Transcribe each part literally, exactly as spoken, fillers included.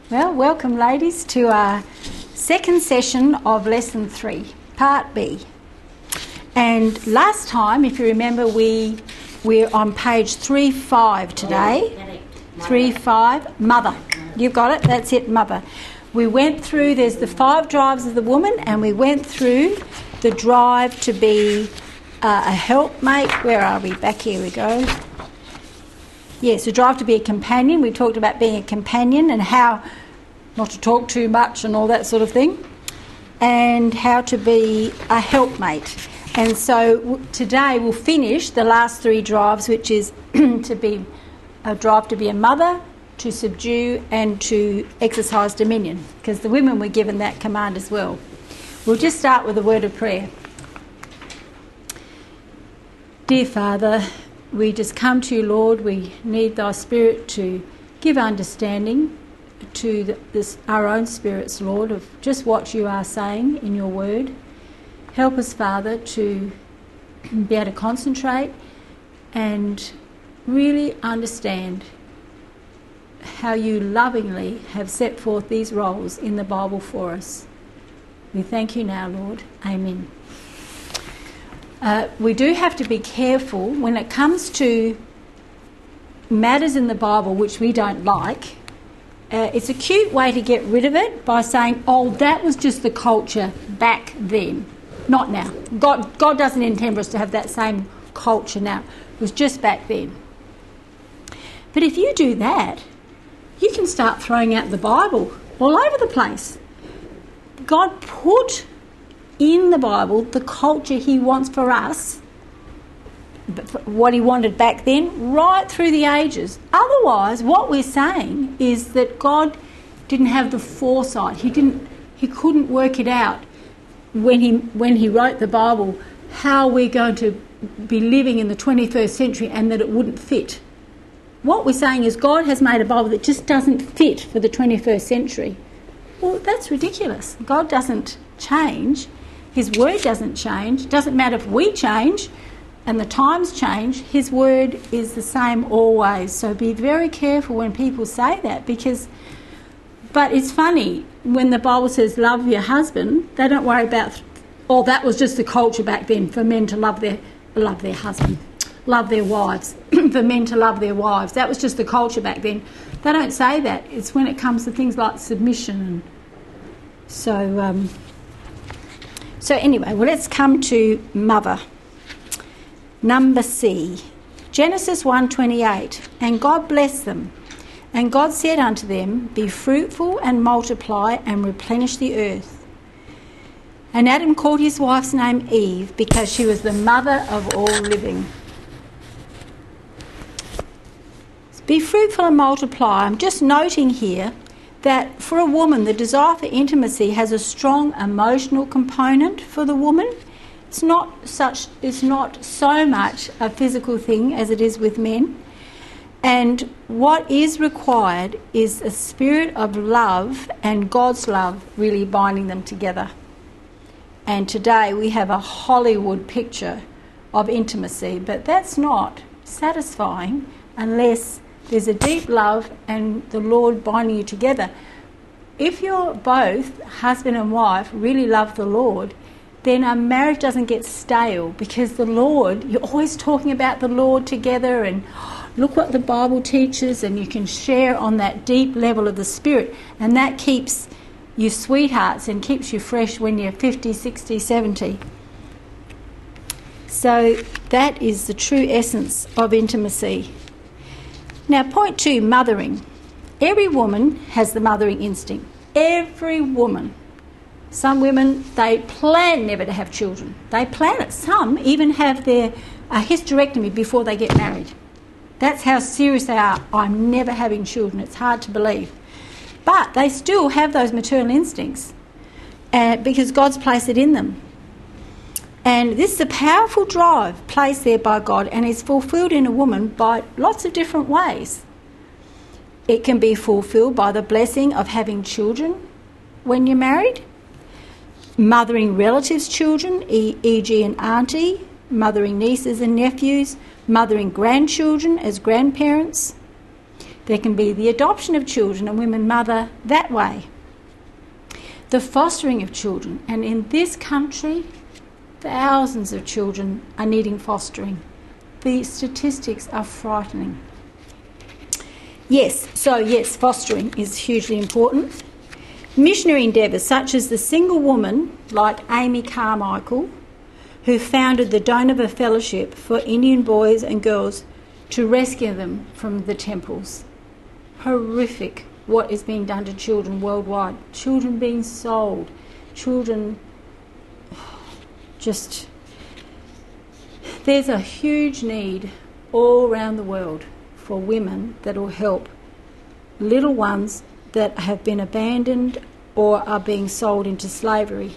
Well, welcome ladies to our second session of lesson three, part B. And last time, if you remember, we, we're on page three five today. three five, mother. You've got it, that's it, mother. We went through, there's the five drives of the woman, and we went through the drive to be uh, a helpmate. Where are we? Back here we go. Yes, the drive to be a companion. We talked about being a companion and how not to talk too much and all that sort of thing, and how to be a helpmate. And so w- today we'll finish the last three drives, which is to be a drive to be a mother, to subdue and to exercise dominion, because the women were given that command as well. We'll just start with a word of prayer. Dear Father, we just come to you, Lord. We need thy Spirit to give understanding to the, this, our own spirits, Lord, of just what you are saying in your word. Help us, Father, to be able to concentrate and really understand how you lovingly have set forth these roles in the Bible for us. We thank you now, Lord. Amen. Uh, we do have to be careful when it comes to matters in the Bible which we don't like. Uh, it's a cute way to get rid of it by saying, oh, that was just the culture back then, not now. God, God doesn't intend for us to have that same culture now. It was just back then. But if you do that, you can start throwing out the Bible all over the place. God put in the Bible the culture he wants for us, what he wanted back then, right through the ages. Otherwise, what we're saying is that God didn't have the foresight. He didn't. He couldn't work it out when he when he wrote the Bible how we're going to be living in the twenty-first century, and that it wouldn't fit. What we're saying is God has made a Bible that just doesn't fit for the twenty-first century. Well, that's ridiculous. God doesn't change. His word doesn't change. It doesn't matter if we change and the times change. His word is the same always. So be very careful when people say that, because... But it's funny, when the Bible says love your husband, they don't worry about, oh, that was just the culture back then for men to love their love their husband, love their wives, for men to love their wives. That was just the culture back then. They don't say that. It's when it comes to things like submission. And so... Um, So anyway, well, let's come to mother. Number C. Genesis one twenty-eight. And God blessed them. And God said unto them, be fruitful and multiply and replenish the earth. And Adam called his wife's name Eve, because she was the mother of all living. Be fruitful and multiply. I'm just noting here that for a woman, the desire for intimacy has a strong emotional component for the woman. It's not such. It's not so much a physical thing as it is with men. And what is required is a spirit of love and God's love really binding them together. And today we have a Hollywood picture of intimacy, but that's not satisfying unless there's a deep love and the Lord binding you together. If you're both, husband and wife, really love the Lord, then a marriage doesn't get stale, because the Lord, you're always talking about the Lord together, and look what the Bible teaches, and you can share on that deep level of the Spirit, and that keeps you sweethearts and keeps you fresh when you're fifty, sixty, seventy. So that is the true essence of intimacy. Now, point two, mothering. Every woman has the mothering instinct. Every woman. Some women, they plan never to have children. They plan it. Some even have their a hysterectomy before they get married. That's how serious they are. I'm never having children. It's hard to believe. But they still have those maternal instincts uh, because God's placed it in them. And this is a powerful drive placed there by God, and is fulfilled in a woman by lots of different ways. It can be fulfilled by the blessing of having children when you're married, mothering relatives' children, for example an auntie, mothering nieces and nephews, mothering grandchildren as grandparents. There can be the adoption of children and women mother that way. The fostering of children, and in this country, thousands of children are needing fostering. The statistics are frightening. Yes, so yes, fostering is hugely important. Missionary endeavours such as the single woman like Amy Carmichael, who founded the Dohnavur Fellowship for Indian boys and girls to rescue them from the temples. Horrific what is being done to children worldwide. Children being sold, children just... There's a huge need all around the world for women that will help little ones that have been abandoned or are being sold into slavery.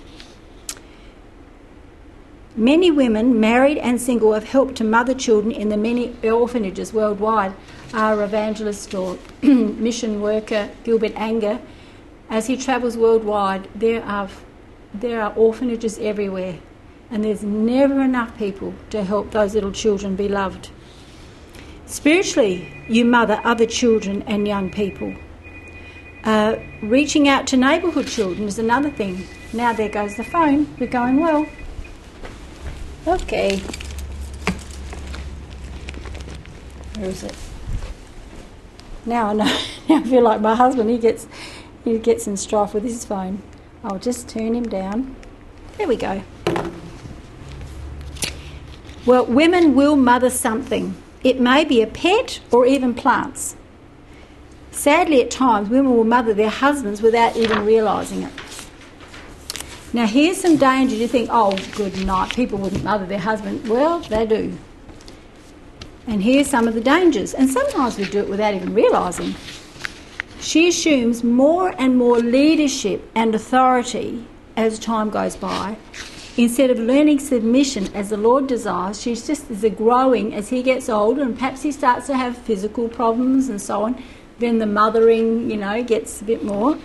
Many women, married and single, have helped to mother children in the many orphanages worldwide. Our evangelist or mission worker, Gilbert Anger, as he travels worldwide, there are, there are orphanages everywhere, and there's never enough people to help those little children be loved. Spiritually, you mother other children and young people. Uh, reaching out to neighbourhood children is another thing. Now there goes the phone. We're going well. Okay. Where is it? Now I know. Now I feel like my husband. He gets he gets in strife with his phone. I'll just turn him down. There we go. Well, women will mother something. It may be a pet or even plants. Sadly, at times, women will mother their husbands without even realising it. Now, here's some danger. You think, oh, good night, people wouldn't mother their husband. Well, they do. And here's some of the dangers. And sometimes we do it without even realising. She assumes more and more leadership and authority as time goes by. Instead of learning submission as the Lord desires, she's just is a growing as he gets older, and perhaps he starts to have physical problems and so on. Then the mothering, you know, gets a bit more.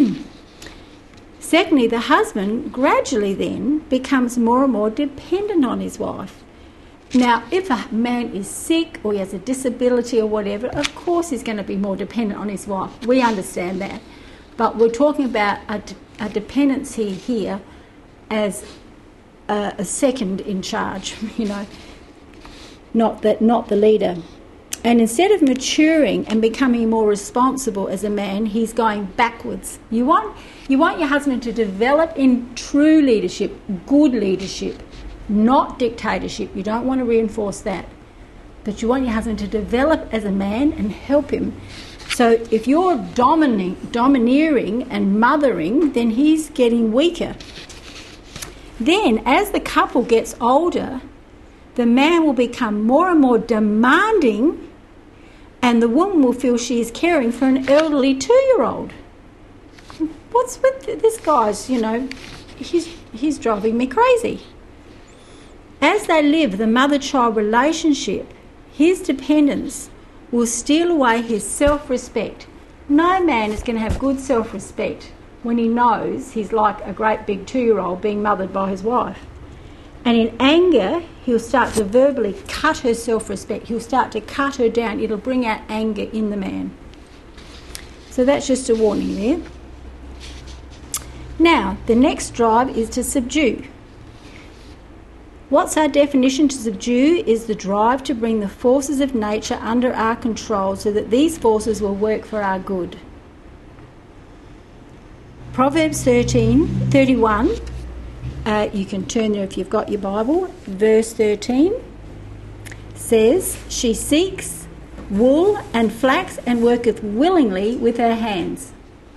Secondly, the husband gradually then becomes more and more dependent on his wife. Now, if a man is sick or he has a disability or whatever, of course he's going to be more dependent on his wife. We understand that. But we're talking about a, a dependency here as a, a second in charge, you know, not that, not the leader. And instead of maturing and becoming more responsible as a man, he's going backwards. You want, you want your husband to develop in true leadership, good leadership, not dictatorship. You don't want to reinforce that. But you want your husband to develop as a man and help him. So if you're domining, domineering and mothering, then he's getting weaker. Then, as the couple gets older, the man will become more and more demanding, and the woman will feel she is caring for an elderly two-year-old. What's with this guy's, you know, he's, he's driving me crazy. As they live the mother-child relationship, his dependence will steal away his self-respect. No man is going to have good self-respect when he knows he's like a great big two-year-old being mothered by his wife. And in anger, he'll start to verbally cut her self-respect. He'll start to cut her down. It'll bring out anger in the man. So that's just a warning there. Now, the next drive is to subdue. What's our definition? To subdue is the drive to bring the forces of nature under our control so that these forces will work for our good. Proverbs thirteen, thirty-one. Uh, you can turn there if you've got your Bible. Verse thirteen says, she seeks wool and flax and worketh willingly with her hands.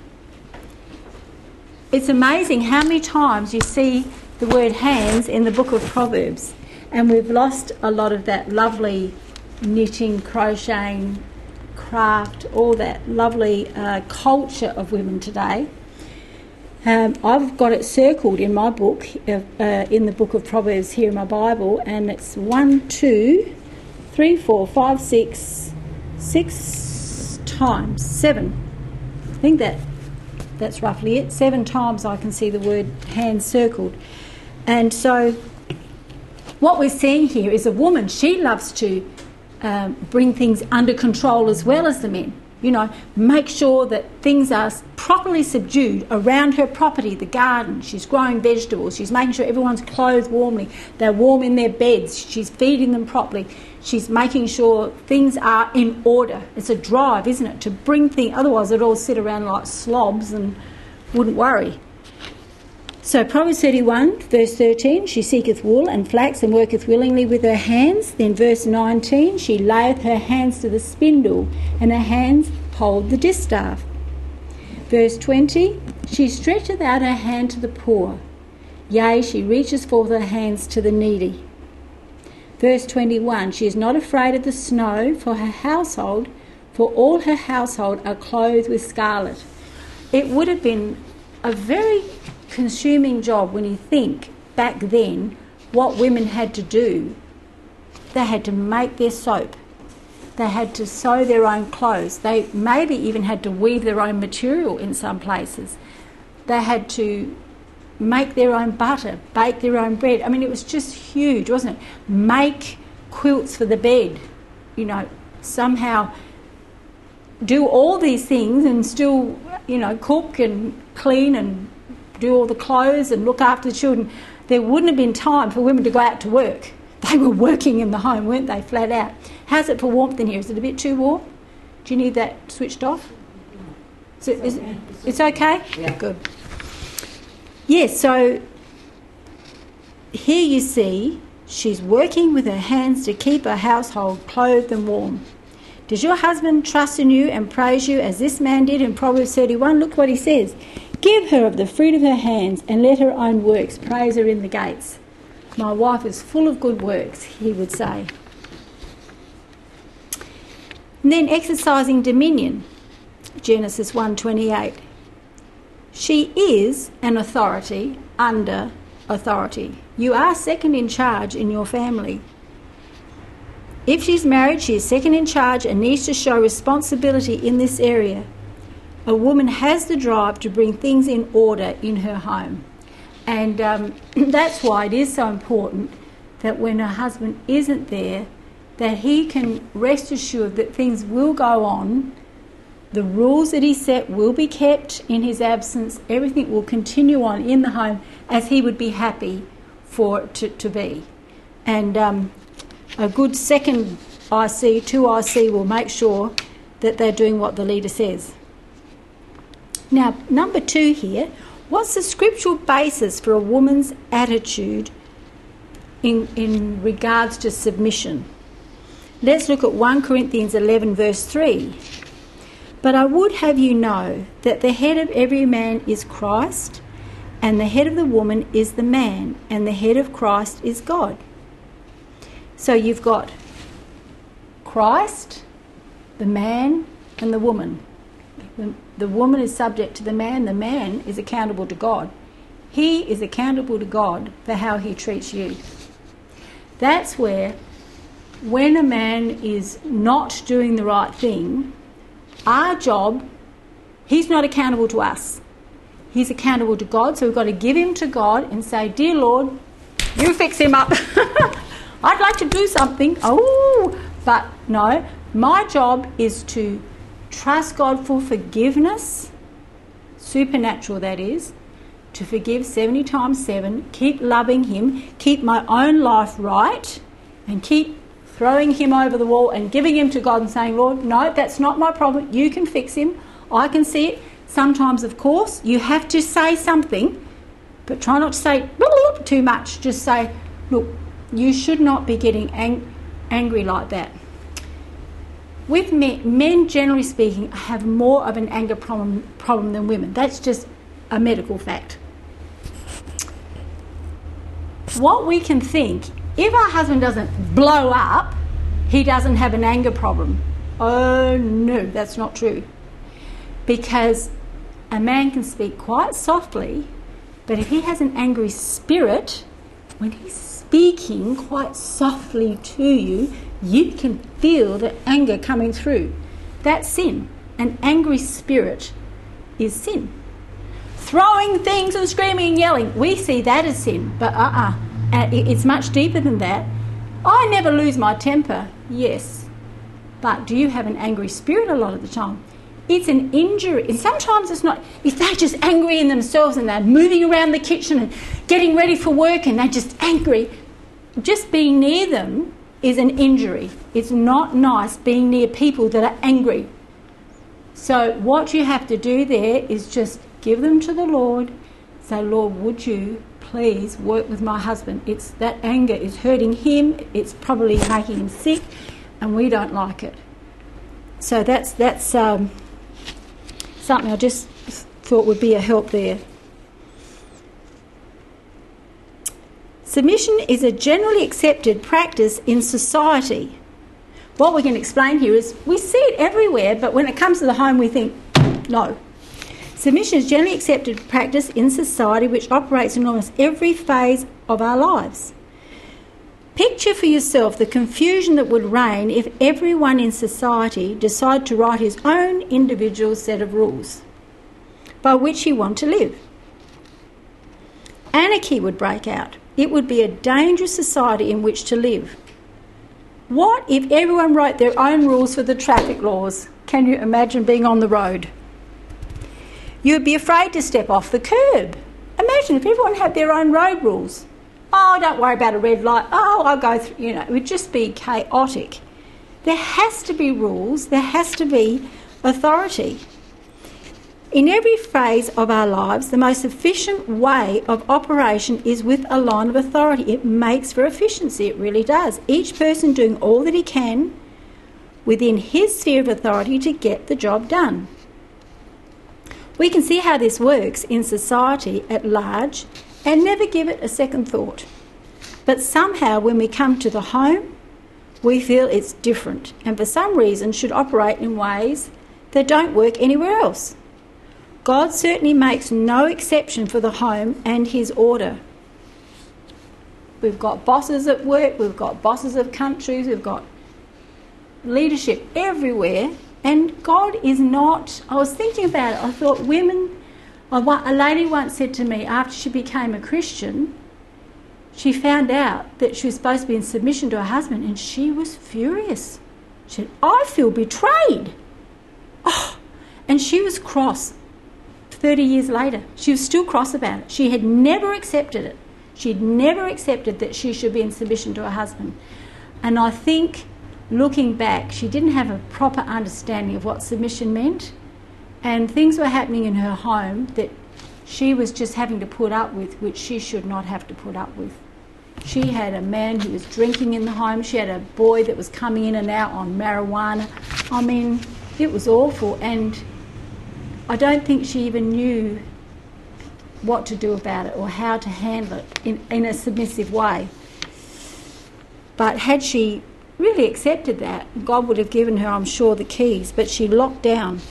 It's amazing how many times you see the word hands in the book of Proverbs, and we've lost a lot of that lovely knitting, crocheting, craft, all that lovely uh, culture of women today. Um, I've got it circled in my book, uh, uh, in the book of Proverbs here in my Bible, and it's one, two, three, four, five, six, six times, seven. I think that that's roughly it. Seven times I can see the word hand circled. And so what we're seeing here is a woman, she loves to um, bring things under control as well as the men. You know, make sure that things are properly subdued around her property, the garden. She's growing vegetables. She's making sure everyone's clothed warmly. They're warm in their beds. She's feeding them properly. She's making sure things are in order. It's a drive, isn't it, to bring things. Otherwise, they'd all sit around like slobs and wouldn't worry. So Proverbs thirty-one, verse thirteen, she seeketh wool and flax and worketh willingly with her hands. Then verse nineteen, she layeth her hands to the spindle and her hands hold the distaff. Verse twenty, she stretcheth out her hand to the poor. Yea, she reaches forth her hands to the needy. Verse twenty-one, she is not afraid of the snow for her household, for all her household are clothed with scarlet. It would have been a very consuming job when you think back then what women had to do. They had to make their soap. They had to sew their own clothes. They maybe even had to weave their own material in some places. They had to make their own butter, bake their own bread. I mean, it was just huge, wasn't it? Make quilts for the bed, you know, somehow do all these things and still, you know, cook and clean and do all the clothes and look after the children. There wouldn't have been time for women to go out to work. They were working in the home, weren't they, flat out. How's it for warmth in here? Is it a bit too warm? Do you need that switched off? Is it, is it, it's okay? Yeah. Good. Yes, so here you see she's working with her hands to keep her household clothed and warm. Does your husband trust in you and praise you as this man did in Proverbs thirty-one? Look what he says. Give her of the fruit of her hands and let her own works praise her in the gates. My wife is full of good works, he would say. And then exercising dominion, Genesis one twenty-eight. She is an authority under authority. You are second in charge in your family. If she's married, she is second in charge and needs to show responsibility in this area. A woman has the drive to bring things in order in her home. And um, that's why it is so important that when her husband isn't there, that he can rest assured that things will go on, the rules that he set will be kept in his absence, everything will continue on in the home as he would be happy for it to, to be. And um, a good second I C, two I C will make sure that they're doing what the leader says. Now, number two here, what's the scriptural basis for a woman's attitude in, in regards to submission? Let's look at First Corinthians eleven verse three. But I would have you know that the head of every man is Christ, and the head of the woman is the man, and the head of Christ is God. So you've got Christ, the man, and the woman. The, the woman is subject to the man, the man is accountable to God. He is accountable to God for how he treats you. That's where, when a man is not doing the right thing, our job, he's not accountable to us. He's accountable to God, so we've got to give him to God and say, Dear Lord, you fix him up. I'd like to do something. Oh, but no, my job is to trust God for forgiveness, supernatural that is, to forgive seventy times seven, keep loving him, keep my own life right, and keep throwing him over the wall and giving him to God and saying, Lord, no, that's not my problem. You can fix him. I can see it. Sometimes, of course, you have to say something, but try not to say too much. Just say, look, you should not be getting ang- angry like that. With men, men, generally speaking, have more of an anger problem, problem than women. That's just a medical fact. What we can think, if our husband doesn't blow up, he doesn't have an anger problem. Oh no, that's not true. Because a man can speak quite softly, but if he has an angry spirit, when he's speaking quite softly to you, you can feel the anger coming through. That's sin. An angry spirit is sin. Throwing things and screaming and yelling, we see that as sin, but uh-uh. It's much deeper than that. I never lose my temper. Yes. But do you have an angry spirit a lot of the time? It's an injury. And sometimes it's not, if they're just angry in themselves and they're moving around the kitchen and getting ready for work and they're just angry, just being near them is an injury. It's not nice being near people that are angry. So what you have to do there is just give them to the Lord. Say, Lord, would you please work with my husband? It's that anger is hurting him. It's probably making him sick, and we don't like it. So that's that's um, something I just thought would be a help there. Submission is a generally accepted practice in society. What we can explain here is we see it everywhere, but when it comes to the home we think, no. Submission is generally accepted practice in society which operates in almost every phase of our lives. Picture for yourself the confusion that would reign if everyone in society decided to write his own individual set of rules by which he wanted to live. Anarchy would break out. It would be a dangerous society in which to live. What if everyone wrote their own rules for the traffic laws? Can you imagine being on the road? You'd be afraid to step off the curb. Imagine if everyone had their own road rules. Oh, don't worry about a red light. Oh, I'll go through, you know, it would just be chaotic. There has to be rules. There has to be authority. In every phase of our lives, the most efficient way of operation is with a line of authority. It makes for efficiency, it really does. Each person doing all that he can within his sphere of authority to get the job done. We can see how this works in society at large and never give it a second thought. But somehow when we come to the home, we feel it's different and for some reason should operate in ways that don't work anywhere else. God certainly makes no exception for the home and his order. We've got bosses at work, we've got bosses of countries, we've got leadership everywhere, and God is not... I was thinking about it, I thought women... A lady once said to me, after she became a Christian, she found out that she was supposed to be in submission to her husband, and she was furious. She said, I feel betrayed. Oh, and she was cross. thirty years later, she was still cross about it. She had never accepted it. She'd never accepted that she should be in submission to her husband. And I think, looking back, she didn't have a proper understanding of what submission meant. And things were happening in her home that she was just having to put up with, which she should not have to put up with. She had a man who was drinking in the home. She had a boy that was coming in and out on marijuana. I mean, it was awful. And I don't think she even knew what to do about it or how to handle it in, in a submissive way. But had she really accepted that, God would have given her, I'm sure, the keys. But she locked down.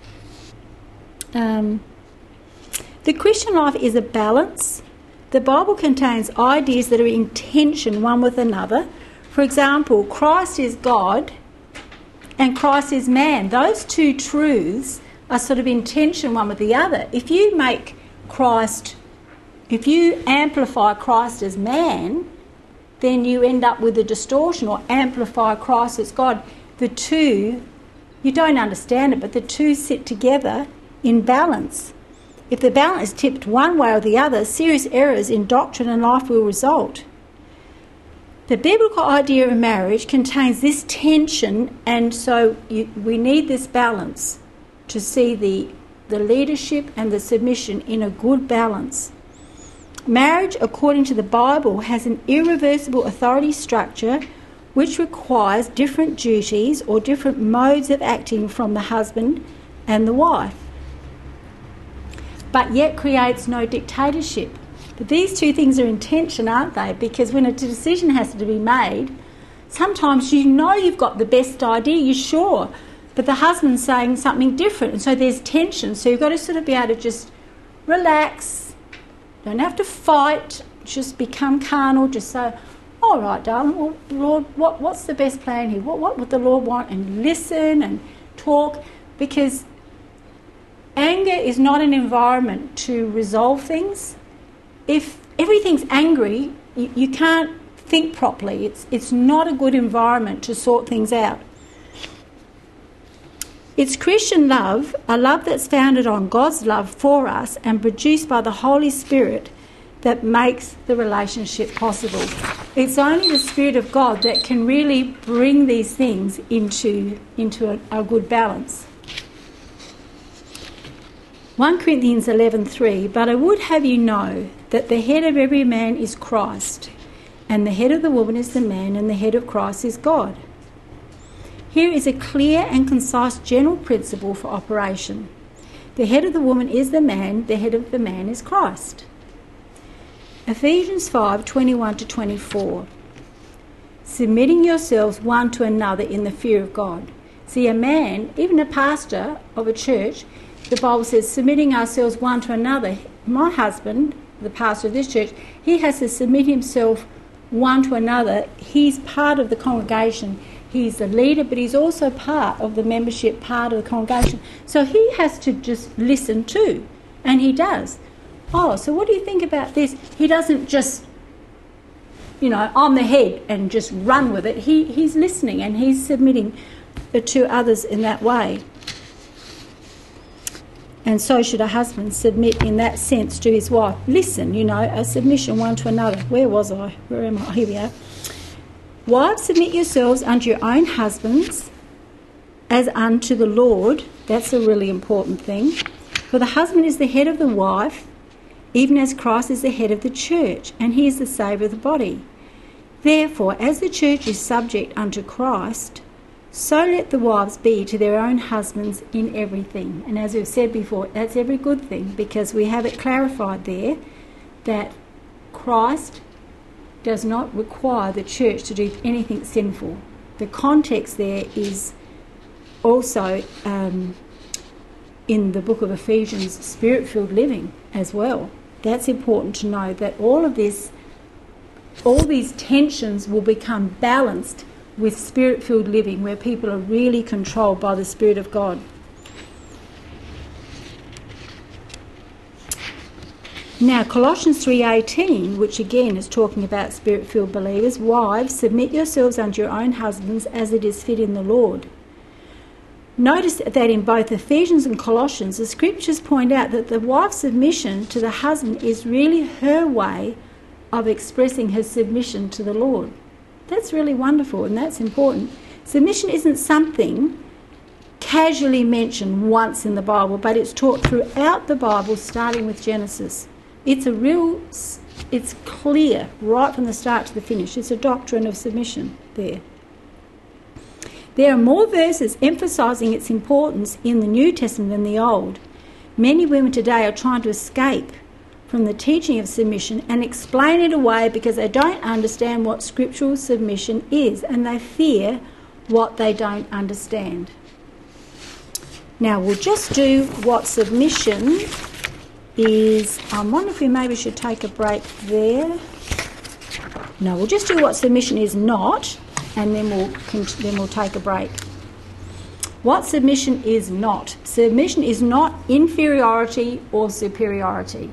Um, the Christian life is a balance. The Bible contains ideas that are in tension one with another. For example, Christ is God and Christ is man. Those two truths are sort of in tension one with the other. If you make Christ, if you amplify Christ as man, then you end up with a distortion, or amplify Christ as God. The two, you don't understand it, but the two sit together in balance. If the balance is tipped one way or the other, serious errors in doctrine and life will result. The biblical idea of marriage contains this tension, and so you, we need this balance to see the, the leadership and the submission in a good balance. Marriage, according to the Bible, has an irreversible authority structure which requires different duties or different modes of acting from the husband and the wife, but yet creates no dictatorship. But these two things are in tension, aren't they? Because when a decision has to be made, sometimes you know you've got the best idea, you're sure, but the husband's saying something different, and so there's tension. So you've got to sort of be able to just relax, don't have to fight, just become carnal, just say, all right, darling, well, Lord, what, what's the best plan here? What, what would the Lord want? And listen and talk, because anger is not an environment to resolve things. If everything's angry, you, you can't think properly. It's, it's not a good environment to sort things out. It's Christian love, a love that's founded on God's love for us and produced by the Holy Spirit, that makes the relationship possible. It's only the Spirit of God that can really bring these things into, into a, a good balance. First Corinthians eleven three, but I would have you know that the head of every man is Christ, and the head of the woman is the man, and the head of Christ is God. Here is a clear and concise general principle for operation. The head of the woman is the man, the head of the man is Christ. Ephesians five twenty-one to twenty-four. Submitting yourselves one to another in the fear of God. See, a man, even a pastor of a church, the Bible says, submitting ourselves one to another. My husband, the pastor of this church, he has to submit himself one to another. He's part of the congregation. He's the leader, but he's also part of the membership, part of the congregation. So he has to just listen too, and he does. Oh, so what do you think about this? He doesn't just, you know, on the head and just run with it. He he's listening and he's submitting to others in that way. And so should a husband submit in that sense to his wife. Listen, you know, a submission one to another. Where was I? Where am I? Here we are. Wives, submit yourselves unto your own husbands as unto the Lord. That's a really important thing. For the husband is the head of the wife, even as Christ is the head of the church, and he is the Saviour of the body. Therefore, as the church is subject unto Christ, so let the wives be to their own husbands in everything. And as we've said before, that's every good thing, because we have it clarified there that Christ does not require the church to do anything sinful. The context there is also um, in the book of Ephesians, spirit-filled living as well. That's important to know, that all of this, all these tensions will become balanced with spirit-filled living, where people are really controlled by the Spirit of God. Now, Colossians three eighteen, which again is talking about spirit-filled believers, wives, submit yourselves unto your own husbands as it is fit in the Lord. Notice that in both Ephesians and Colossians, the scriptures point out that the wife's submission to the husband is really her way of expressing her submission to the Lord. That's really wonderful, and that's important. Submission isn't something casually mentioned once in the Bible, but it's taught throughout the Bible, starting with Genesis. It's a real, it's clear right from the start to the finish. It's a doctrine of submission there. There are more verses emphasising its importance in the New Testament than the Old. Many women today are trying to escape from the teaching of submission and explain it away because they don't understand what scriptural submission is, and they fear what they don't understand. Now, we'll just do what submission is. I wonder if we maybe should take a break there. No, we'll just do what submission is not, and then we'll then we'll take a break. What submission is not. Submission is not inferiority or superiority.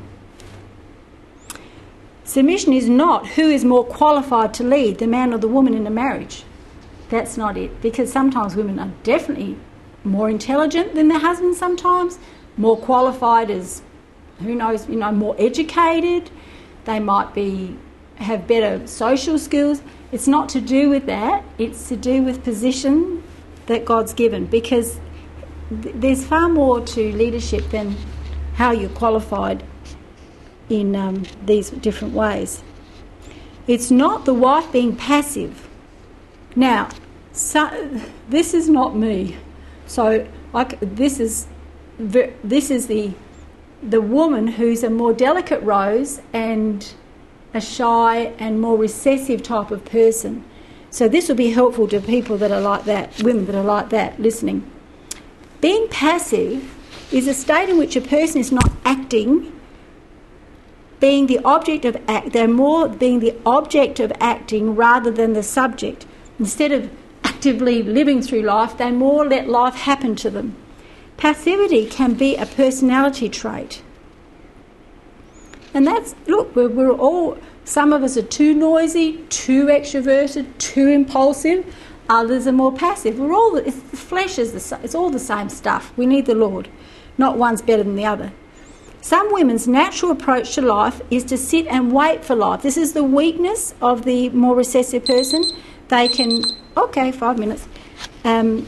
Submission is not who is more qualified to lead, the man or the woman in a marriage. That's not it, because sometimes women are definitely more intelligent than their husbands sometimes, more qualified as, who knows, you know, more educated. They might be have better social skills. It's not to do with that. It's to do with position that God's given, because th- there's far more to leadership than how you're qualified in um, these different ways. It's not the wife being passive. Now, so, this is not me. So I, this is this is the the woman who's a more delicate rose and a shy and more recessive type of person. So this will be helpful to people that are like that, women that are like that, listening. Being passive is a state in which a person is not acting, being the object of act. They're more being the object of acting rather than the subject. Instead of actively living through life, they more let life happen to them. Passivity can be a personality trait. And that's, look, we're, we're all, some of us are too noisy, too extroverted, too impulsive. Others are more passive. We're all, it's, the flesh is the, it's all the same stuff. We need the Lord. Not one's better than the other. Some women's natural approach to life is to sit and wait for life. This is the weakness of the more recessive person. They can, okay, five minutes. Um,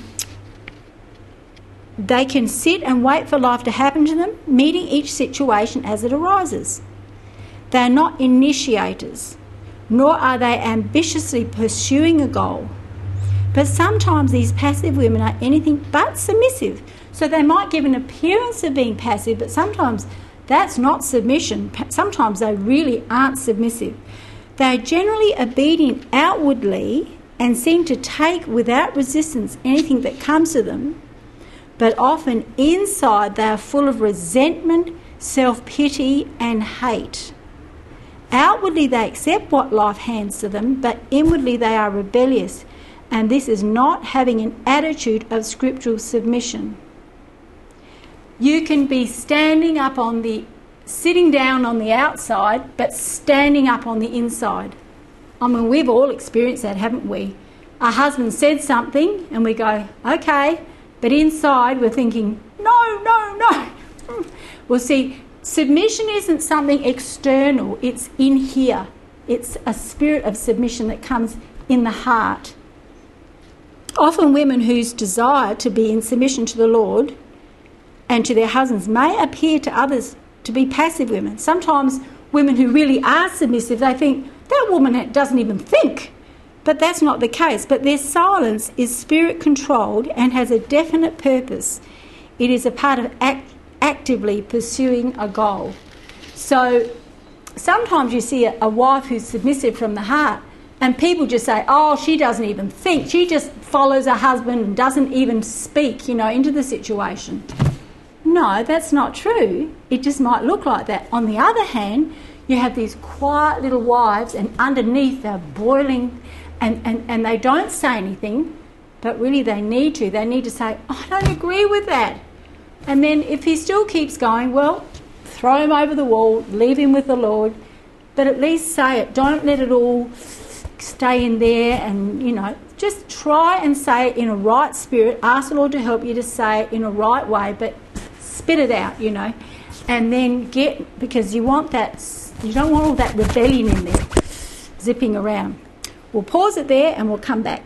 they can sit and wait for life to happen to them, meeting each situation as it arises. They are not initiators, nor are they ambitiously pursuing a goal. But sometimes these passive women are anything but submissive. So they might give an appearance of being passive, but sometimes that's not submission. Sometimes they really aren't submissive. They are generally obedient outwardly and seem to take without resistance anything that comes to them, but often inside they are full of resentment, self-pity and hate. Outwardly they accept what life hands to them, but inwardly they are rebellious, and this is not having an attitude of scriptural submission. You can be standing up on the, sitting down on the outside, but standing up on the inside. I mean, we've all experienced that, haven't we? Our husband said something and we go, okay, but inside we're thinking, no, no, no. Well, see, submission isn't something external, it's in here. It's a spirit of submission that comes in the heart. Often women whose desire to be in submission to the Lord and to their husbands may appear to others to be passive women. Sometimes women who really are submissive, they think, that woman doesn't even think. But that's not the case. But their silence is spirit-controlled and has a definite purpose. It is a part of act- actively pursuing a goal. So sometimes you see a, a wife who's submissive from the heart, and people just say, oh, she doesn't even think. She just follows her husband and doesn't even speak, you know, into the situation. No, that's not true. It just might look like that. On the other hand, you have these quiet little wives and underneath they're boiling and, and, and they don't say anything, but really they need to. They need to say, oh, I don't agree with that. And then if he still keeps going, well, throw him over the wall, leave him with the Lord, but at least say it. Don't let it all stay in there and, you know, just try and say it in a right spirit. Ask the Lord to help you to say it in a right way, but spit it out, you know, and then get, because you want that, you don't want all that rebellion in there zipping around. We'll pause it there and we'll come back.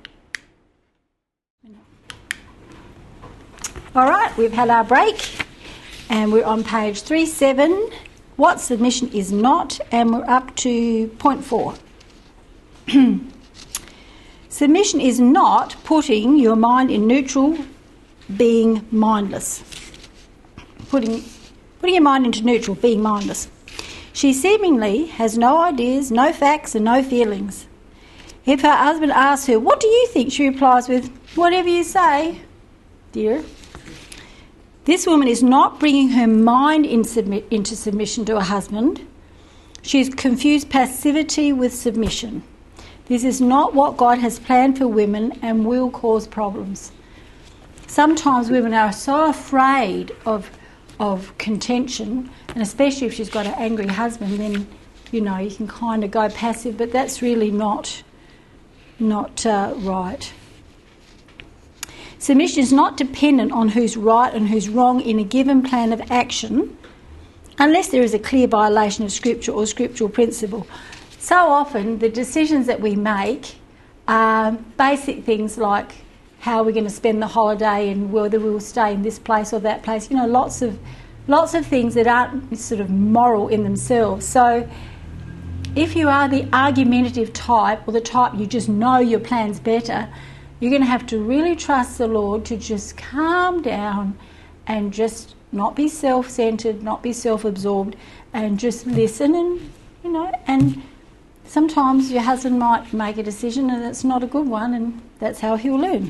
All right, we've had our break and we're on page three seven, what submission is not, and we're up to point four. Submission is not putting your mind in neutral, being mindless. Putting, putting your mind into neutral, being mindless. She seemingly has no ideas, no facts and no feelings. If her husband asks her, what do you think? She replies with, whatever you say, dear. This woman is not bringing her mind in submit, into submission to her husband. She's confused passivity with submission. This is not what God has planned for women and will cause problems. Sometimes women are so afraid of of contention, and especially if she's got an angry husband, then, you know, you can kind of go passive, but that's really not, not uh, right. Submission is not dependent on who's right and who's wrong in a given plan of action unless there is a clear violation of Scripture or scriptural principle. So often the decisions that we make are basic things like how we're going to spend the holiday and whether we'll stay in this place or that place. You know, lots of lots of things that aren't sort of moral in themselves. So if you are the argumentative type or the type you just know your plan's better, you're going to have to really trust the Lord to just calm down and just not be self-centred, not be self-absorbed, and just listen and, you know, and sometimes your husband might make a decision and it's not a good one, and that's how he'll learn.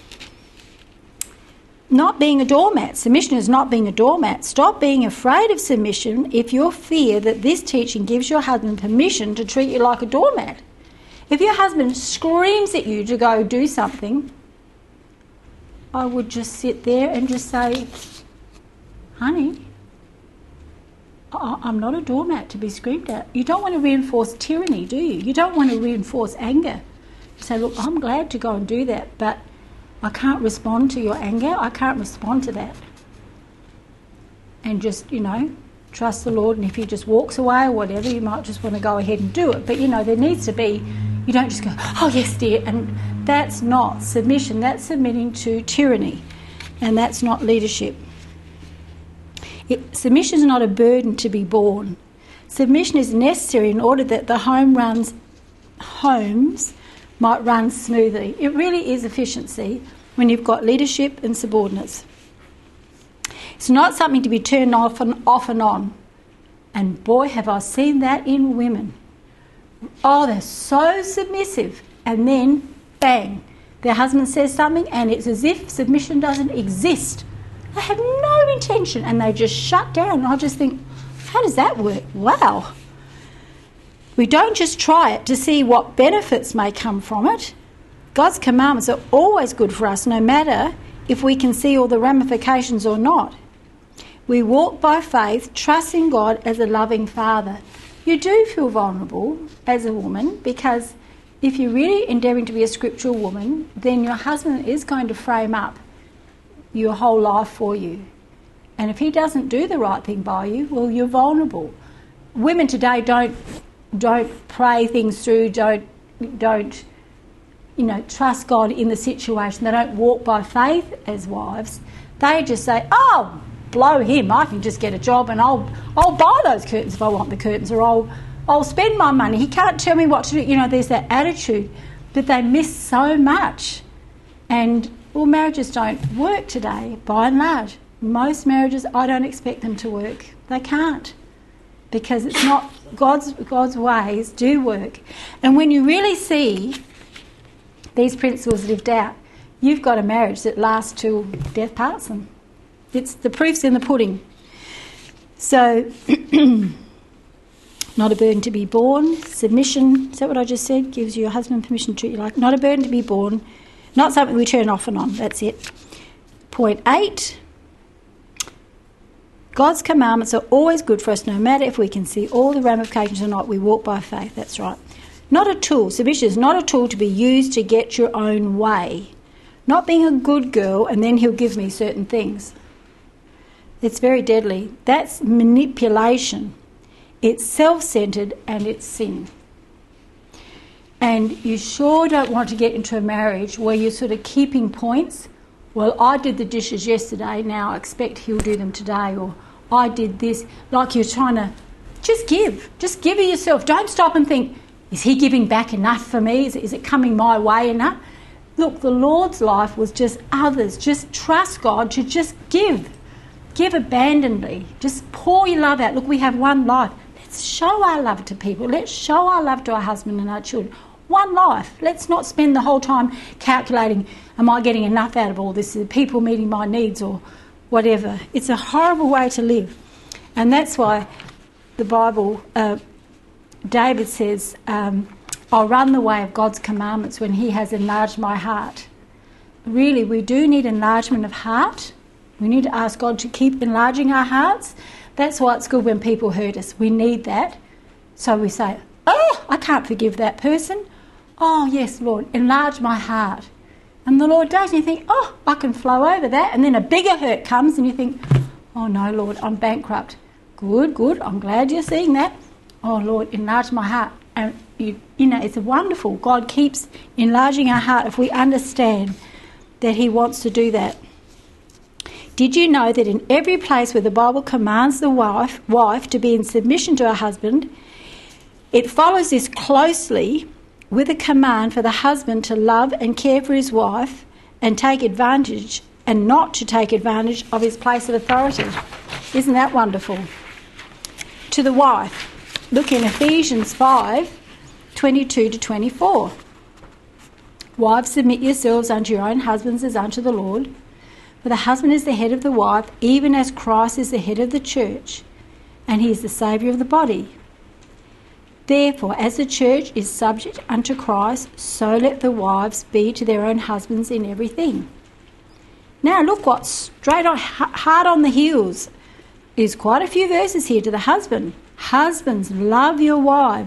Not being a doormat. Submission is not being a doormat. Stop being afraid of submission if you fear that this teaching gives your husband permission to treat you like a doormat. If your husband screams at you to go do something, I would just sit there and just say, honey, I'm not a doormat to be screamed at. You don't want to reinforce tyranny, do you? You don't want to reinforce anger. say, look, I'm glad to go and do that, but I can't respond to your anger. I can't respond to that. And just, you know, trust the Lord, and if he just walks away or whatever, you might just want to go ahead and do it. But, you know, there needs to be, you don't just go, oh, yes, dear, and that's not submission. That's submitting to tyranny, and that's not leadership. It, submission is not a burden to be borne. Submission is necessary in order that the home runs, homes might run smoothly. It really is efficiency when you've got leadership and subordinates. It's not something to be turned off and off and on. And boy, have I seen that in women. Oh, they're so submissive. And then, bang, their husband says something and it's as if submission doesn't exist. They have no intention and they just shut down. And I just think, how does that work? Wow. We don't just try it to see what benefits may come from it. God's commandments are always good for us, no matter if we can see all the ramifications or not. We walk by faith, trusting God as a loving Father. You do feel vulnerable as a woman, because if you're really endeavouring to be a scriptural woman, then your husband is going to frame up your whole life for you. And if he doesn't do the right thing by you, well, you're vulnerable. Women today don't don't pray things through, don't don't you know trust God in the situation. They don't walk by faith as wives. They just say, oh, blow him, I can just get a job and I'll I'll buy those curtains if I want the curtains, or I'll I'll spend my money. He can't tell me what to do. You know, there's that attitude, but they miss so much. And well, marriages don't work today, by and large. Most marriages, I don't expect them to work. They can't, because it's not God's God's ways do work. And when you really see these principles lived out, you've got a marriage that lasts till death parts them. It's the proof's in the pudding. So, not a burden to be borne. Submission, is that what I just said? Gives your husband permission to treat you like. Not a burden to be borne. Not something we turn off and on. That's it. Point eight. God's commandments are always good for us, no matter if we can see all the ramifications or not. We walk by faith. That's right. Not a tool. Submission is not a tool to be used to get your own way. Not being a good girl and then he'll give me certain things. It's very deadly. That's manipulation. It's self-centred and it's sin. And you sure don't want to get into a marriage where you're sort of keeping points. Well, I did the dishes yesterday, now I expect he'll do them today, or I did this. Like you're trying to just give. Just give it yourself. Don't stop and think, is he giving back enough for me? Is it, is it coming my way enough? Look, the Lord's life was just others. Just trust God to just give. Give abandonedly. Just pour your love out. Look, we have one life. Let's show our love to people. Let's show our love to our husband and our children. One life. Let's not spend the whole time calculating, am I getting enough out of all this? Are people meeting my needs or whatever? It's a horrible way to live. And that's why the Bible, uh, David says, um, I'll run the way of God's commandments when he has enlarged my heart. Really, we do need enlargement of heart. We need to ask God to keep enlarging our hearts. That's why it's good when people hurt us. We need that. So we say, oh, I can't forgive that person. Oh, yes, Lord, enlarge my heart. And the Lord does, and you think, oh, I can flow over that. And then a bigger hurt comes and you think, oh, no, Lord, I'm bankrupt. Good, good, I'm glad you're seeing that. Oh, Lord, enlarge my heart. And, you, you know, it's wonderful. God keeps enlarging our heart if we understand that he wants to do that. Did you know that in every place where the Bible commands the wife, wife to be in submission to her husband, it follows this closely with a command for the husband to love and care for his wife and take advantage and not to take advantage of his place of authority. Isn't that wonderful? To the wife, look in Ephesians five, twenty-two to twenty-four. Wives, submit yourselves unto your own husbands as unto the Lord. For the husband is the head of the wife, even as Christ is the head of the church, and he is the Saviour of the body. Therefore, as the church is subject unto Christ, so let the wives be to their own husbands in everything. Now look what's straight on, hard on the heels is quite a few verses here to the husband. Husbands, love your wives,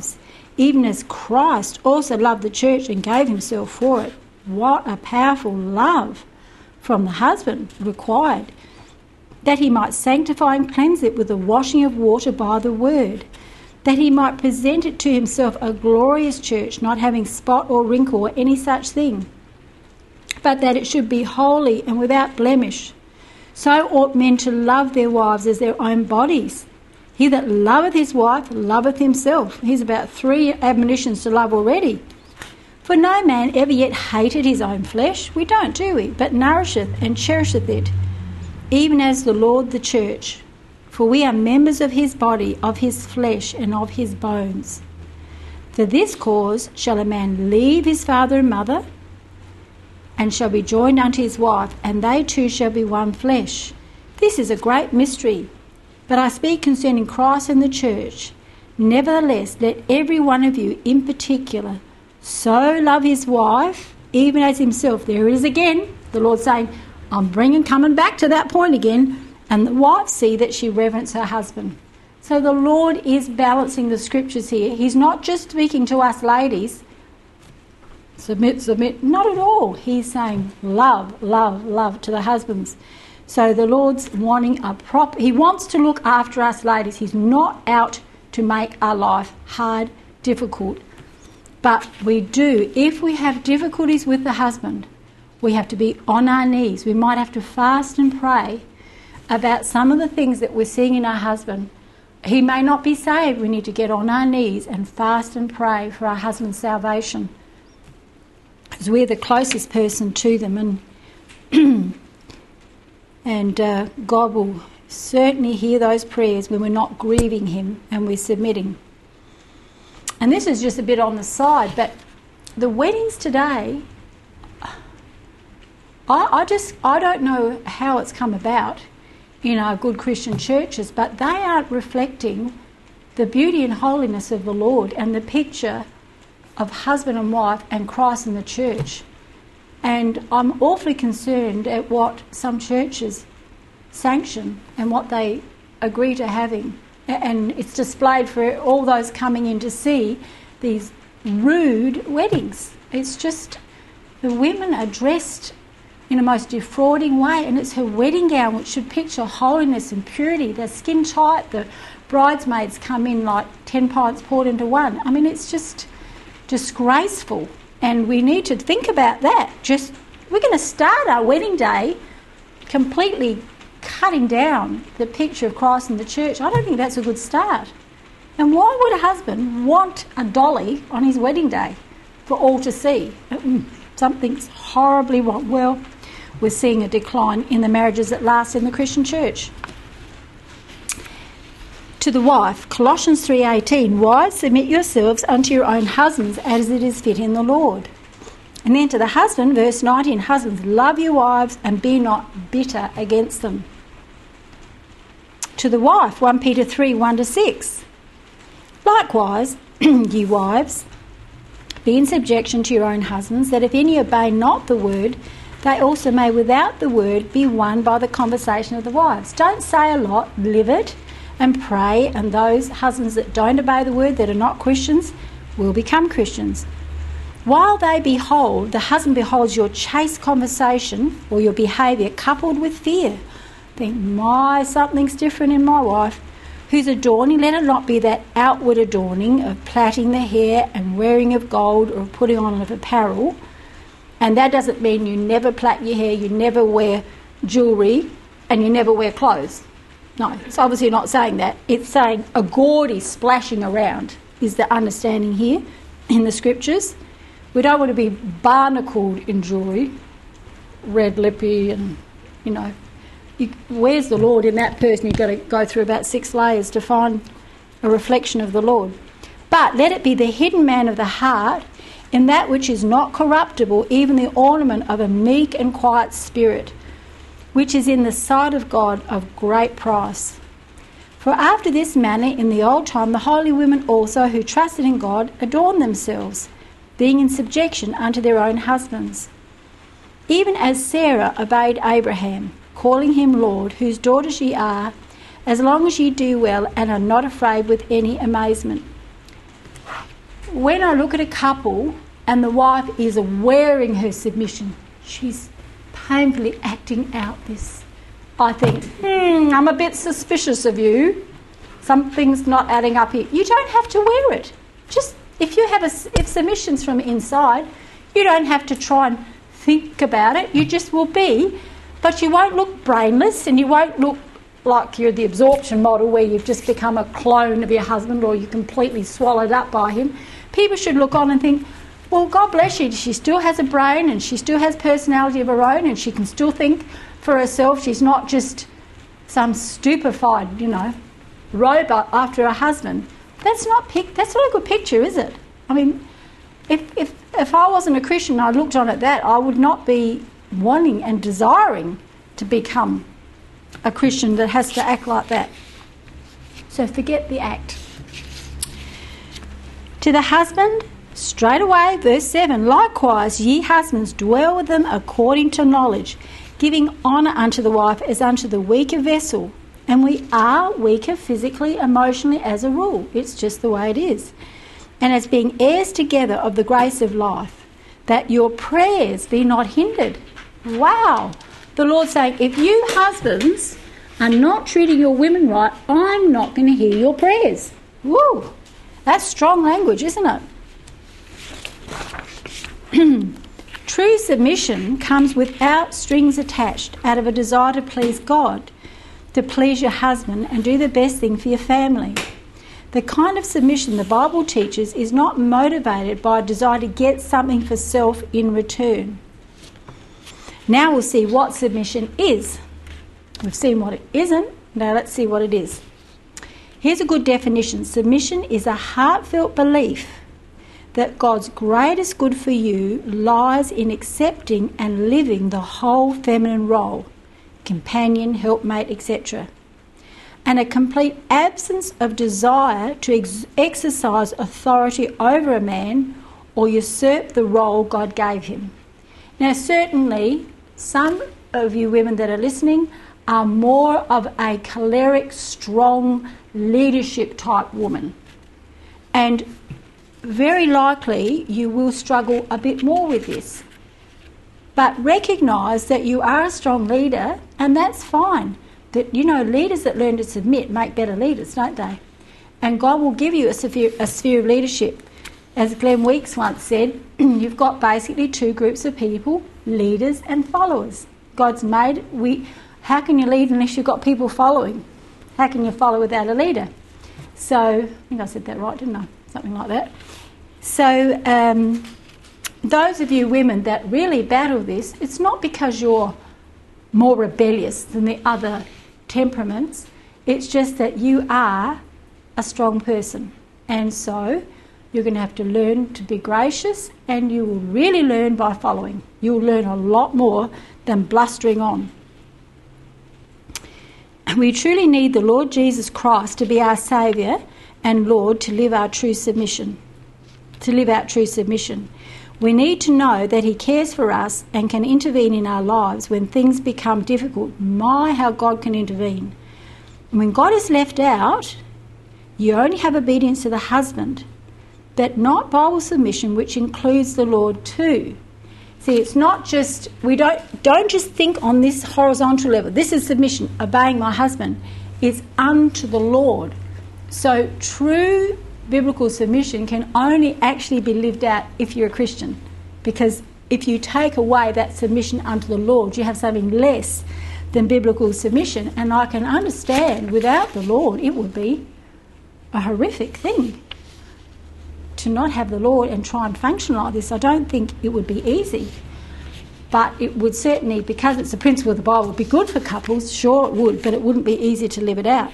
even as Christ also loved the church and gave himself for it. What a powerful love from the husband required, that he might sanctify and cleanse it with the washing of water by the word, that he might present it to himself a glorious church, not having spot or wrinkle or any such thing, but that it should be holy and without blemish. So ought men to love their wives as their own bodies. He that loveth his wife loveth himself. Here's about three admonitions to love already. For no man ever yet hated his own flesh. We don't, do we? But nourisheth and cherisheth it, even as the Lord the church. For we are members of his body, of his flesh, and of his bones. For this cause shall a man leave his father and mother, and shall be joined unto his wife, and they two shall be one flesh. This is a great mystery, but I speak concerning Christ and the church. Nevertheless, let every one of you in particular so love his wife, even as himself. There it is again, the Lord saying, I'm bringing, coming back to that point again. And the wife see that she reverence her husband. So the Lord is balancing the scriptures here. He's not just speaking to us ladies, submit, submit, not at all. He's saying love, love, love to the husbands. So the Lord's wanting a prop. He wants to look after us ladies. He's not out to make our life hard, difficult. But we do, if we have difficulties with the husband, we have to be on our knees. We might have to fast and pray about some of the things that we're seeing in our husband. He may not be saved. We need to get on our knees and fast and pray for our husband's salvation, because we're the closest person to them, and and uh, God will certainly hear those prayers when we're not grieving him and we're submitting. And this is just a bit on the side, but the weddings today, I, I just I don't know how it's come about in our good Christian churches, but they aren't reflecting the beauty and holiness of the Lord and the picture of husband and wife and Christ and the church. And I'm awfully concerned at what some churches sanction and what they agree to having. And it's displayed for all those coming in to see these rude weddings. It's just, the women are dressed in a most defrauding way, and it's her wedding gown which should picture holiness and purity. They're skin tight, the bridesmaids come in like ten pints poured into one. I mean, it's just disgraceful, and we need to think about that. Just, we're going to start our wedding day completely cutting down the picture of Christ and the church. I don't think that's a good start. And why would a husband want a dolly on his wedding day for all to see? Something's horribly wrong. Well, we're seeing a decline in the marriages that last in the Christian church. To the wife, Colossians three eighteen, wives, submit yourselves unto your own husbands as it is fit in the Lord. And then to the husband, verse nineteen, husbands, love your wives and be not bitter against them. To the wife, First Peter three, one to six. Likewise, ye wives, be in subjection to your own husbands, that if any obey not the word, they also may without the word be won by the conversation of the wives. Don't say a lot, live it and pray, and those husbands that don't obey the word, that are not Christians, will become Christians. While they behold, the husband beholds your chaste conversation or your behaviour coupled with fear. Think, my, something's different in my wife. Whose adorning, let it not be that outward adorning of plaiting the hair and wearing of gold or putting on of apparel. And that doesn't mean you never plait your hair, you never wear jewellery, and you never wear clothes. No, it's obviously not saying that. It's saying a gaudy splashing around is the understanding here in the scriptures. We don't want to be barnacled in jewellery, red lippy, and, you know, you, where's the Lord in that person? You've got to go through about six layers to find a reflection of the Lord. But let it be the hidden man of the heart, in that which is not corruptible, even the ornament of a meek and quiet spirit, which is in the sight of God of great price. For after this manner in the old time the holy women also who trusted in God adorned themselves, being in subjection unto their own husbands. Even as Sarah obeyed Abraham, calling him Lord, whose daughters ye are, as long as ye do well and are not afraid with any amazement. when I look at a couple and the wife is wearing her submission, she's painfully acting out this, I think, hmm, I'm a bit suspicious of you. Something's not adding up here. You don't have to wear it. Just if you have a, if submission's from inside, you don't have to try and think about it. You just will be, but you won't look brainless, and you won't look like you're the absorption model where you've just become a clone of your husband or you're completely swallowed up by him. People should look on and think, well, God bless you, she still has a brain and she still has personality of her own and she can still think for herself. She's not just some stupefied, you know, robot after her husband. That's not pic- that's not a good picture, is it? I mean, if if if I wasn't a Christian and I looked on at that, I would not be wanting and desiring to become a Christian that has to act like that. So forget the act. To the husband, straight away, verse seven, likewise, ye husbands, dwell with them according to knowledge, giving honour unto the wife as unto the weaker vessel. And we are weaker physically, emotionally, as a rule. It's just the way it is. And as being heirs together of the grace of life, that your prayers be not hindered. Wow! The Lord's saying, if you husbands are not treating your women right, I'm not going to hear your prayers. Woo! That's strong language, isn't it? True submission comes without strings attached, out of a desire to please God, to please your husband and do the best thing for your family. The kind of submission the Bible teaches is not motivated by a desire to get something for self in return. Now we'll see what submission is. We've seen what it isn't. Now let's see what it is. Here's a good definition. Submission is a heartfelt belief that God's greatest good for you lies in accepting and living the whole feminine role, companion, helpmate, et cetera, and a complete absence of desire to ex- exercise authority over a man or usurp the role God gave him. Now, certainly, some of you women that are listening are more of a choleric, strong, leadership type woman. And very likely you will struggle a bit more with this. But recognise that you are a strong leader, and that's fine. That, you know, leaders that learn to submit make better leaders, don't they? And God will give you a sphere, a sphere of leadership. As Glenn Weeks once said, you've got basically two groups of people, leaders and followers. God's made, we, how can you lead unless you've got people following? How can you follow without a leader? So, I think I said that right, didn't I? Something like that. So, um, those of you women that really battle this, it's not because you're more rebellious than the other temperaments. It's just that you are a strong person. And so you're going to have to learn to be gracious, and you will really learn by following. You'll learn a lot more than blustering on. We truly need the Lord Jesus Christ to be our Saviour and Lord to live our true submission. To live out true submission. We need to know that he cares for us and can intervene in our lives when things become difficult. My, how God can intervene. When God is left out, you only have obedience to the husband, but not Bible submission, which includes the Lord too. See, it's not just, we don't, don't just think on this horizontal level. This is submission, obeying my husband. It's unto the Lord. So true biblical submission can only actually be lived out if you're a Christian, because if you take away that submission unto the Lord, you have something less than biblical submission. And I can understand without the Lord it would be a horrific thing to not have the Lord and try and function like this. I don't think it would be easy, but it would certainly, because it's a principle of the Bible, be good for couples. Sure it would, but it wouldn't be easy to live it out.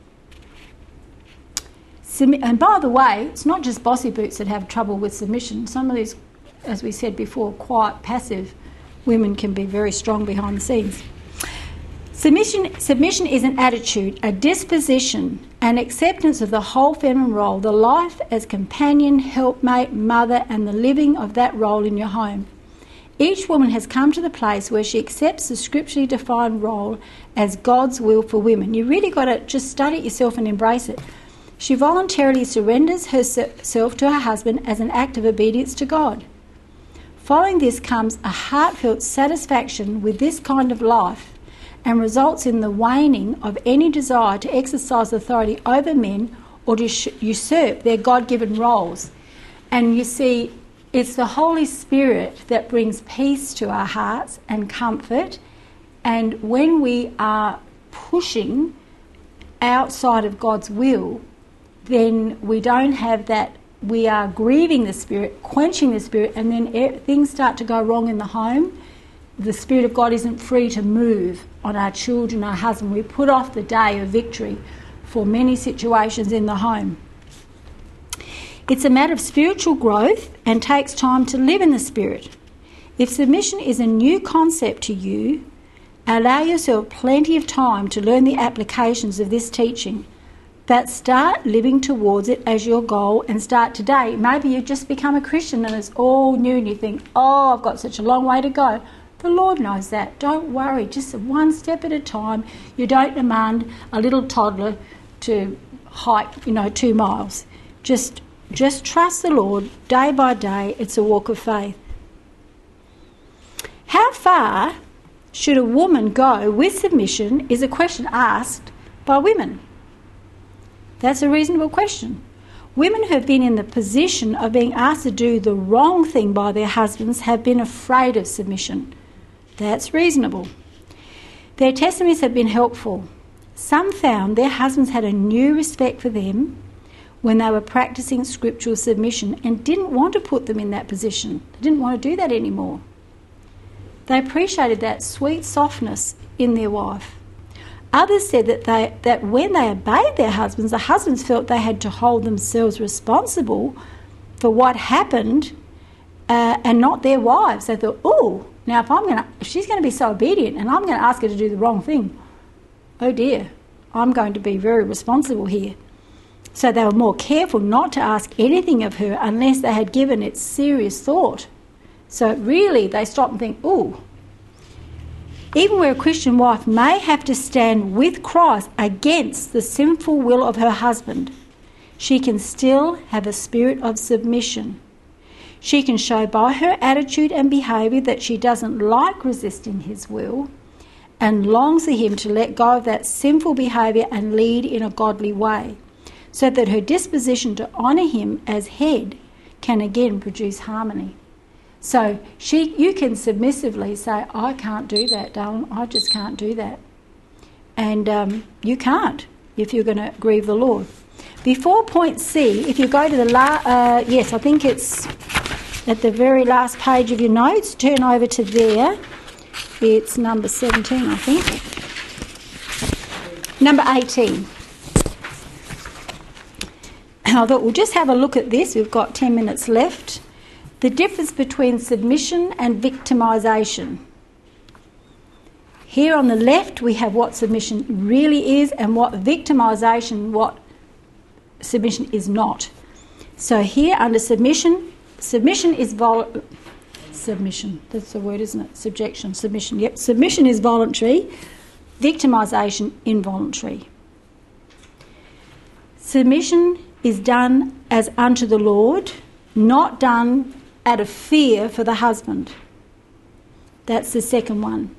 And by the way, it's not just bossy boots that have trouble with submission. Some of these, as we said before, quiet, passive women can be very strong behind the scenes. Submission, submission is an attitude, a disposition, an acceptance of the whole feminine role, the life as companion, helpmate, mother, and the living of that role in your home. Each woman has come to the place where she accepts the scripturally defined role as God's will for women. You really got to just study it yourself and embrace it. She voluntarily surrenders herself to her husband as an act of obedience to God. Following this comes a heartfelt satisfaction with this kind of life and results in the waning of any desire to exercise authority over men or to usurp their God-given roles. And you see, it's the Holy Spirit that brings peace to our hearts and comfort. And when we are pushing outside of God's will, then we don't have that, we are grieving the Spirit, quenching the Spirit, and then things start to go wrong in the home. The Spirit of God isn't free to move on our children, our husband. We put off the day of victory for many situations in the home. It's a matter of spiritual growth and takes time to live in the Spirit. If submission is a new concept to you, allow yourself plenty of time to learn the applications of this teaching, but start living towards it as your goal and start today. Maybe you've just become a Christian and it's all new and you think, oh, I've got such a long way to go. The Lord knows that. Don't worry, just one step at a time. You don't demand a little toddler to hike, you know, two miles. Just, just trust the Lord day by day. It's a walk of faith. How far should a woman go with submission is a question asked by women. That's a reasonable question. Women who have been in the position of being asked to do the wrong thing by their husbands have been afraid of submission. That's reasonable. Their testimonies have been helpful. Some found their husbands had a new respect for them when they were practicing scriptural submission and didn't want to put them in that position. They didn't want to do that anymore. They appreciated that sweet softness in their wife. Others said that they that when they obeyed their husbands, the husbands felt they had to hold themselves responsible for what happened uh, and not their wives. They thought, oh, now if I'm going to, if she's going to be so obedient and I'm going to ask her to do the wrong thing, oh dear, I'm going to be very responsible here. So they were more careful not to ask anything of her unless they had given it serious thought. So really they stopped and think, oh, even where a Christian wife may have to stand with Christ against the sinful will of her husband, she can still have a spirit of submission. She can show by her attitude and behaviour that she doesn't like resisting his will and longs for him to let go of that sinful behaviour and lead in a godly way, so that her disposition to honour him as head can again produce harmony. So she, you can submissively say, I can't do that, darling, I just can't do that. And um, you can't if you're going to grieve the Lord. Before point C, if you go to the, la- uh, yes, I think it's at the very last page of your notes, turn over to there. It's number seventeen, I think. Number eighteen. I thought we'll just have a look at this. We've got ten minutes left. The difference between submission and victimisation. Here on the left we have what submission really is and what victimisation, what submission is not. So here under submission, submission is vol- submission, that's the word, isn't it? Subjection, submission, yep. Submission is voluntary, victimisation involuntary. Submission is done as unto the Lord, not done out of fear for the husband. That's the second one.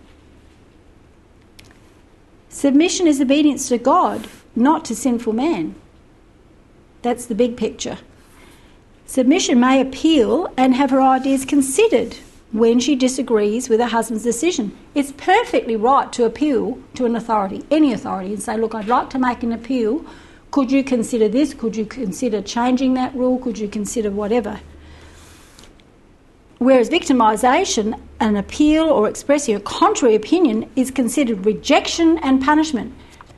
Submission is obedience to God, not to sinful man. That's the big picture. Submission may appeal and have her ideas considered when she disagrees with her husband's decision. It's perfectly right to appeal to an authority, any authority, and say, look, I'd like to make an appeal. Could you consider this? Could you consider changing that rule? Could you consider whatever? Whereas victimisation, an appeal or expressing a contrary opinion, is considered rejection and punishment.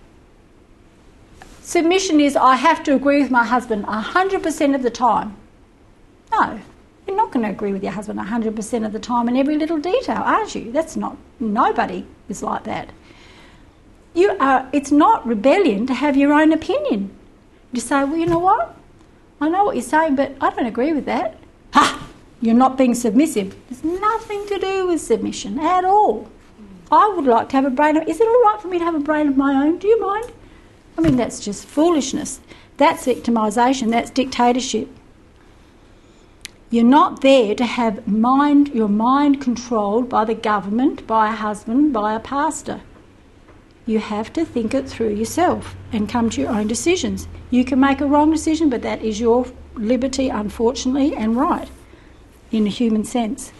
Submission is, I have to agree with my husband one hundred percent of the time. No, you're not going to agree with your husband one hundred percent of the time in every little detail, aren't you? That's not, nobody is like that. You are. It's not rebellion to have your own opinion. You say, well, you know what? I know what you're saying, but I don't agree with that. Ha! You're not being submissive. There's nothing to do with submission at all. I would like to have a brain of... Is it all right for me to have a brain of my own? Do you mind? I mean, that's just foolishness. That's victimisation, that's dictatorship. You're not there to have mind, your mind controlled by the government, by a husband, by a pastor. You have to think it through yourself and come to your own decisions. You can make a wrong decision, but that is your liberty, unfortunately, and right, in a human sense.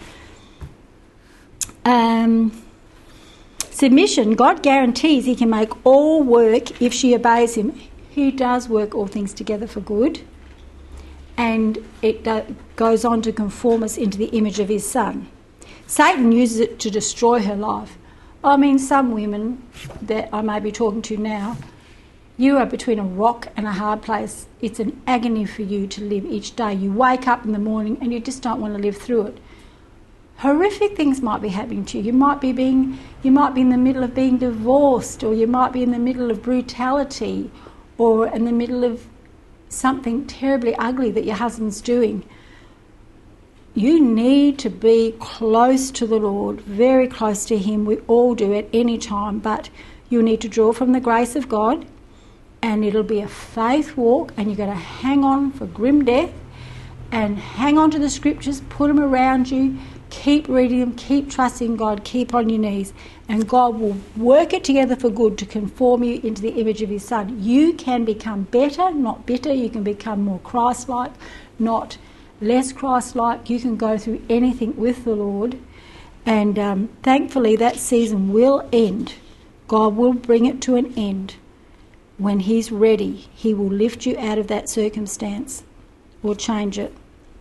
Um, submission, God guarantees he can make all work if she obeys him. He does work all things together for good, and it do- goes on to conform us into the image of his Son. Satan uses it to destroy her life. I mean, some women that I may be talking to now, you are between a rock and a hard place. It's an agony for you to live each day. You wake up in the morning and you just don't want to live through it. Horrific things might be happening to you. You might be being, you might be in the middle of being divorced, or you might be in the middle of brutality, or in the middle of something terribly ugly that your husband's doing. You need to be close to the Lord, very close to him. We all do at any time, but you'll need to draw from the grace of God, and it'll be a faith walk, and you've got to hang on for grim death and hang on to the scriptures, put them around you, keep reading them, keep trusting God, keep on your knees, and God will work it together for good to conform you into the image of his Son. You can become better, not bitter. You can become more Christ-like, not less Christ-like. You can go through anything with the Lord, and um, thankfully that season will end. God will bring it to an end. When he's ready, he will lift you out of that circumstance or change it.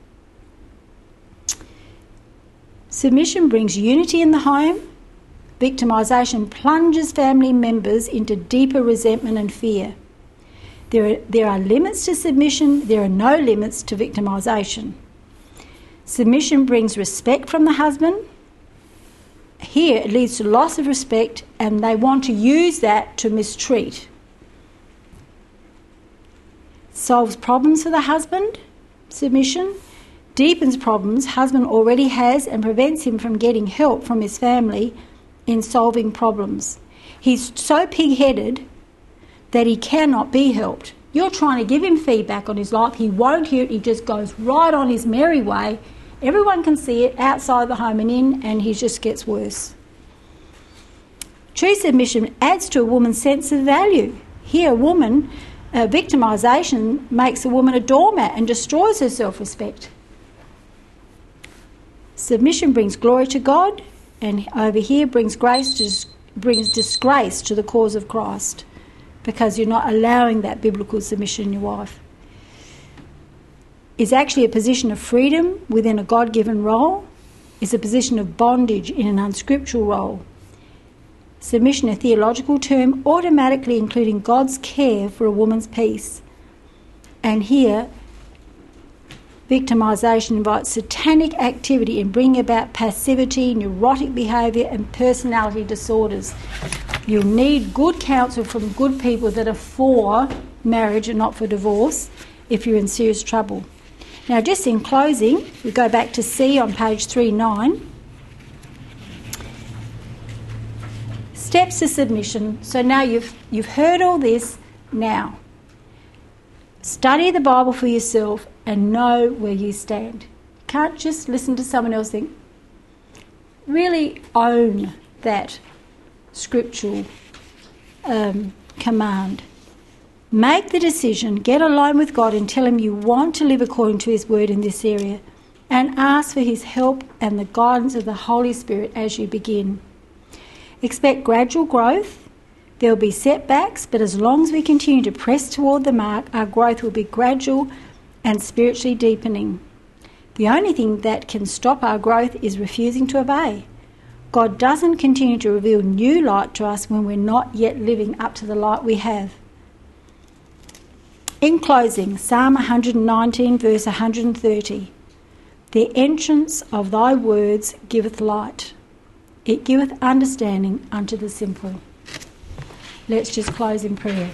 Submission brings unity in the home. Victimisation plunges family members into deeper resentment and fear. There are, there are limits to submission. There are no limits to victimisation. Submission brings respect from the husband. Here it leads to loss of respect, and they want to use that to mistreat. Solves problems for the husband. Submission deepens problems husband already has and prevents him from getting help from his family in solving problems. He's so pig-headed that he cannot be helped. You're trying to give him feedback on his life. He won't hear it. He just goes right on his merry way. Everyone can see it outside the home and in, and he just gets worse. True submission adds to a woman's sense of value. Here, a woman, uh, victimisation makes a woman a doormat and destroys her self-respect. Submission brings glory to God, and over here brings grace to, brings disgrace to the cause of Christ, because you're not allowing that biblical submission in your wife. Is actually a position of freedom within a God-given role, is a position of bondage in an unscriptural role. Submission, a theological term, automatically including God's care for a woman's peace. And here, victimisation invites satanic activity in bringing about passivity, neurotic behaviour and personality disorders. You'll need good counsel from good people that are for marriage and not for divorce if you're in serious trouble. Now, just in closing, we go back to C on page three nine. Steps to submission. So now you've you've heard all this. Now, study the Bible for yourself and know where you stand. You can't just listen to someone else think. Really own that scriptural um, command. Make the decision, get alone with God and tell him you want to live according to his word in this area, and ask for his help and the guidance of the Holy Spirit as you begin. Expect gradual growth. There will be setbacks, but as long as we continue to press toward the mark, our growth will be gradual and spiritually deepening. The only thing that can stop our growth is refusing to obey. God doesn't continue to reveal new light to us when we're not yet living up to the light we have. In closing, Psalm one nineteen, verse one thirty. The entrance of thy words giveth light. It giveth understanding unto the simple. Let's just close in prayer.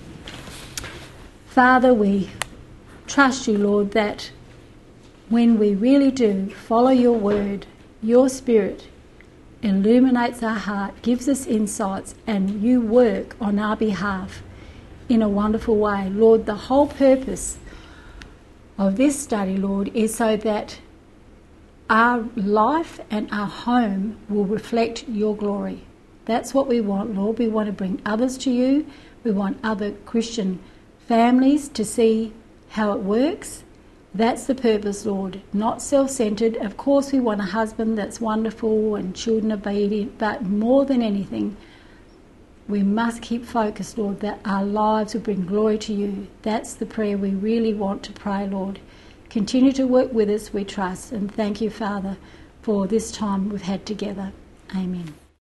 Father, we trust you, Lord, that when we really do follow your word, your Spirit illuminates our heart, gives us insights, and you work on our behalf in a wonderful way. Lord, the whole purpose of this study, Lord, is so that our life and our home will reflect your glory. That's what we want, Lord. We want to bring others to you. We want other Christian families to see how it works. That's the purpose, Lord. Not self-centred. Of course, we want a husband that's wonderful and children obedient, but more than anything, we must keep focused, Lord, that our lives will bring glory to you. That's the prayer we really want to pray, Lord. Continue to work with us, we trust, and thank you, Father, for this time we've had together. Amen.